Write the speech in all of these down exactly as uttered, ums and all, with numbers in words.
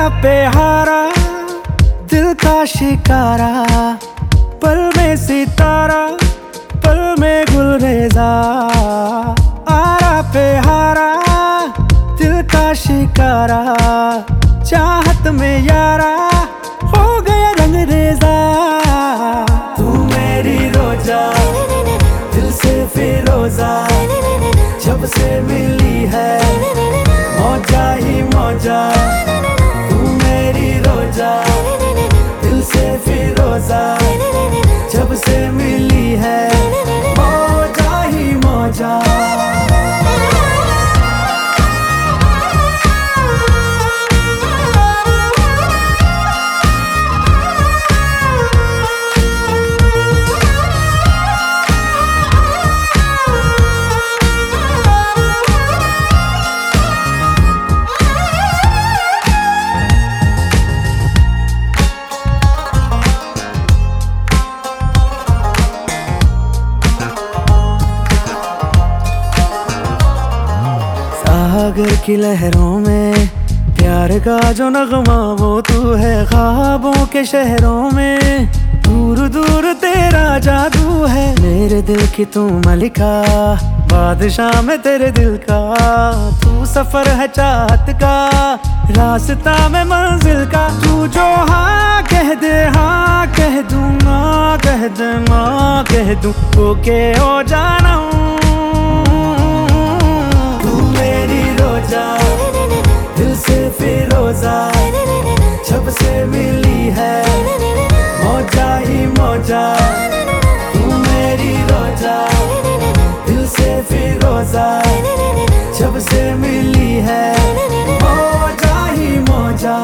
पे हारा दिल का शिकारा, पल में सितारा पल में गुलरेजा। आरा पे हारा दिल का शिकारा, चाहत में यारा हो गया रंग रेजा। तू मेरी रोजा दिल से फिरोजा, जब से मिली है मौजा ही मौजा। तू मेरी रोजा दिल से फिरोजा, जब से मिली है मौजा ही मौजा। सागर की लहरों में प्यार का जो नगमा वो तू है। ख्वाबों के शहरों में दूर दूर तेरा जादू है। मेरे दिल की तू मलिका, बादशाह में तेरे दिल का। तू सफर है चाहत का, रास्ता में मंजिल का। तू जो हाँ कह दे हाँ कह दूँ, ना कह दे ना कह दूँ, ओके हो जाना। दिल से फिरोजा, जब से मिली है मौजा ही मौजा। तू मेरी रोजा दिल से फिरोजा, जब से मिली है मौजा ही मौजा।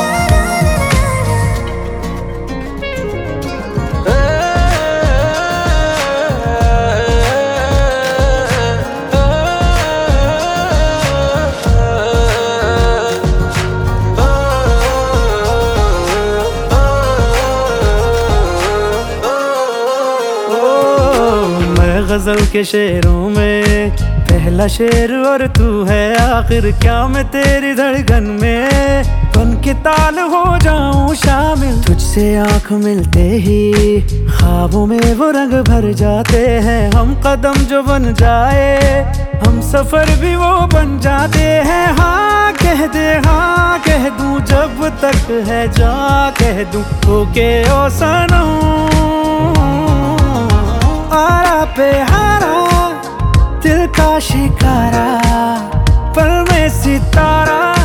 गजल के शेरों में पहला शेर और तू है आखिर। क्या मैं तेरी धड़कन में बन के ताल हो जाऊं शामिल। तुझसे आंख मिलते ही ख्वाबों में वो रंग भर जाते हैं। हम कदम जो बन जाए हम सफर भी वो बन जाते हैं। हाँ कह दे हाँ कह दूं, जब तक है जा कह दूं, ओके ओ सनम। आरा पे हारा दिल का शिकारा, पल में सितारा